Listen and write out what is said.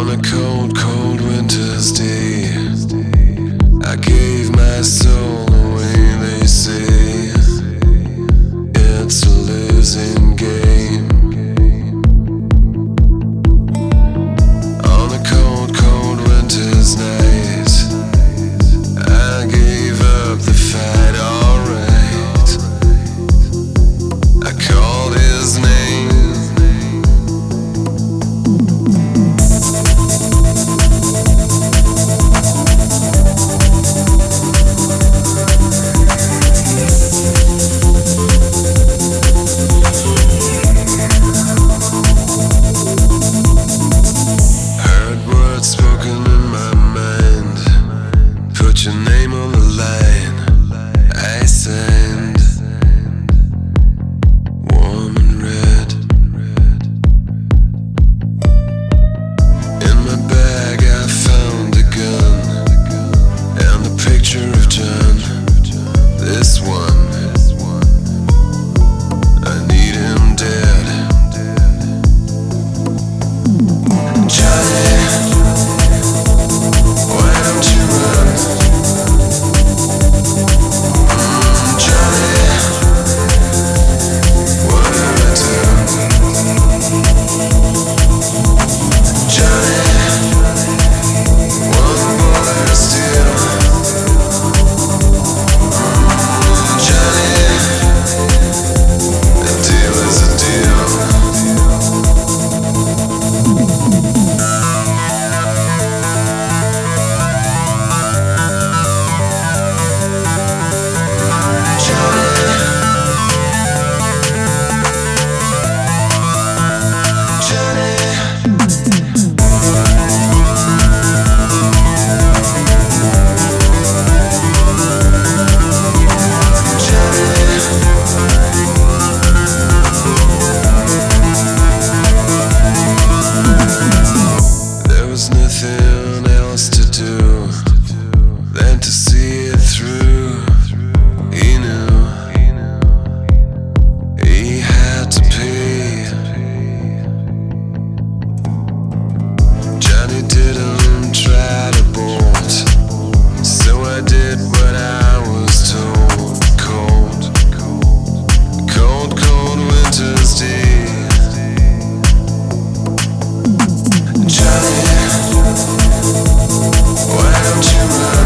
On a cold, cold winter's day, I gave my soul away, they say. It's a losing game. On a cold, cold winter's night, I gave up the fight, alright. I called his name. Spoken in my mind, put your name on the line. I signed, warm and red. In my bag I found a gun and a picture of John. This one, I need him dead. Johnny, why don't you run? Johnny, what have I done? Johnny, one bullet still. Johnny, a deal is a deal. Nothing else to do than to see it through. He knew he had to pay. Johnny didn't try to bolt, so I did what I was told. Cold, cold, cold winter's day. Johnny, why don't you run?